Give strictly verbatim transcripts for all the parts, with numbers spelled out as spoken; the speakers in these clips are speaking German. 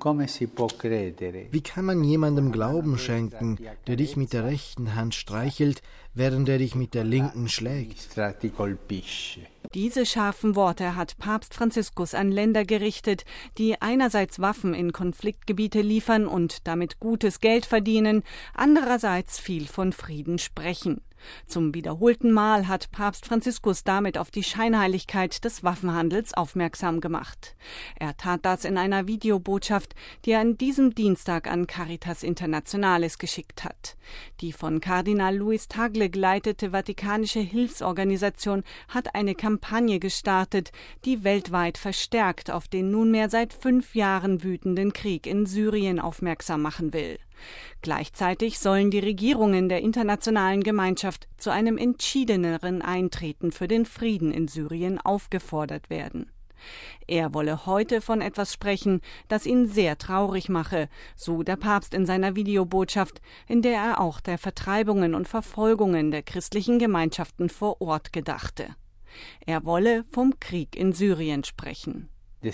Wie kann man jemandem Glauben schenken, der dich mit der rechten Hand streichelt, während er dich mit der linken schlägt? Diese scharfen Worte hat Papst Franziskus an Länder gerichtet, die einerseits Waffen in Konfliktgebiete liefern und damit gutes Geld verdienen, andererseits viel von Frieden sprechen. Zum wiederholten Mal hat Papst Franziskus damit auf die Scheinheiligkeit des Waffenhandels aufmerksam gemacht. Er tat das in einer Videobotschaft, die er an diesem Dienstag an Caritas Internationalis geschickt hat. Die von Kardinal Luis Tagle geleitete Vatikanische Hilfsorganisation hat eine Kampagne gestartet, die weltweit verstärkt auf den nunmehr seit fünf Jahren wütenden Krieg in Syrien aufmerksam machen will. Gleichzeitig sollen die Regierungen der internationalen Gemeinschaft zu einem entschiedeneren Eintreten für den Frieden in Syrien aufgefordert werden. Er wolle heute von etwas sprechen, das ihn sehr traurig mache, so der Papst in seiner Videobotschaft, in der er auch der Vertreibungen und Verfolgungen der christlichen Gemeinschaften vor Ort gedachte. Er wolle vom Krieg in Syrien sprechen.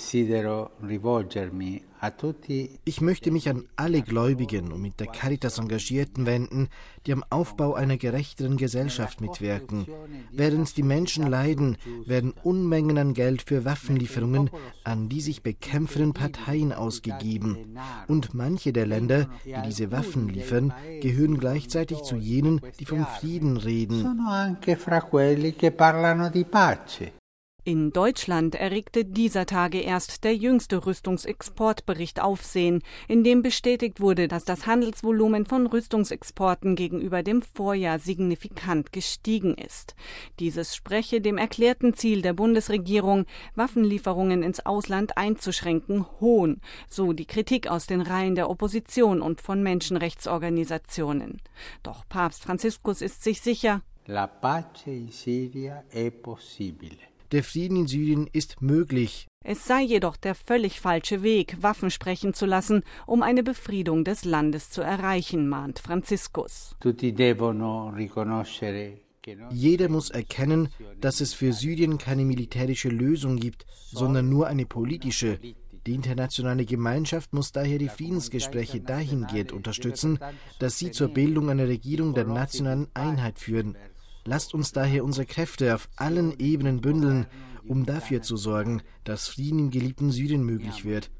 Ich möchte mich an alle Gläubigen und mit der Caritas Engagierten wenden, die am Aufbau einer gerechteren Gesellschaft mitwirken. Während die Menschen leiden, werden Unmengen an Geld für Waffenlieferungen an die sich bekämpfenden Parteien ausgegeben. Und manche der Länder, die diese Waffen liefern, gehören gleichzeitig zu jenen, die vom Frieden reden. In Deutschland erregte dieser Tage erst der jüngste Rüstungsexportbericht Aufsehen, in dem bestätigt wurde, dass das Handelsvolumen von Rüstungsexporten gegenüber dem Vorjahr signifikant gestiegen ist. Dieses spreche dem erklärten Ziel der Bundesregierung, Waffenlieferungen ins Ausland einzuschränken, Hohn, so die Kritik aus den Reihen der Opposition und von Menschenrechtsorganisationen. Doch Papst Franziskus ist sich sicher, La pace in Siria è possibile. Der Frieden in Syrien ist möglich. Es sei jedoch der völlig falsche Weg, Waffen sprechen zu lassen, um eine Befriedung des Landes zu erreichen, mahnt Franziskus. Jeder muss erkennen, dass es für Syrien keine militärische Lösung gibt, sondern nur eine politische. Die internationale Gemeinschaft muss daher die Friedensgespräche dahingehend unterstützen, dass sie zur Bildung einer Regierung der nationalen Einheit führen. Lasst uns daher unsere Kräfte auf allen Ebenen bündeln, um dafür zu sorgen, dass Frieden im geliebten Syrien möglich wird.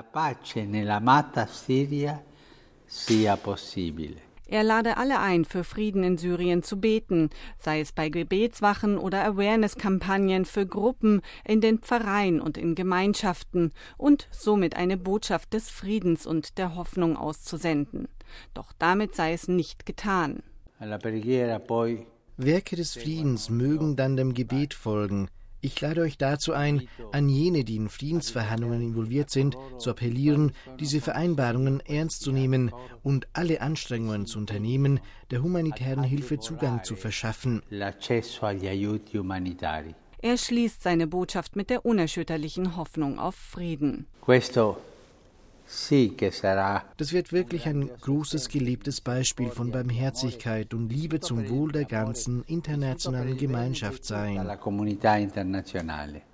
Er lade alle ein, für Frieden in Syrien zu beten, sei es bei Gebetswachen oder Awareness-Kampagnen für Gruppen in den Pfarreien und in Gemeinschaften und somit eine Botschaft des Friedens und der Hoffnung auszusenden. Doch damit sei es nicht getan. Werke des Friedens mögen dann dem Gebet folgen. Ich lade euch dazu ein, an jene, die in Friedensverhandlungen involviert sind, zu appellieren, diese Vereinbarungen ernst zu nehmen und alle Anstrengungen zu unternehmen, der humanitären Hilfe Zugang zu verschaffen. Er schließt seine Botschaft mit der unerschütterlichen Hoffnung auf Frieden. Das wird wirklich ein großes gelebtes Beispiel von Barmherzigkeit und Liebe zum Wohl der ganzen internationalen Gemeinschaft sein.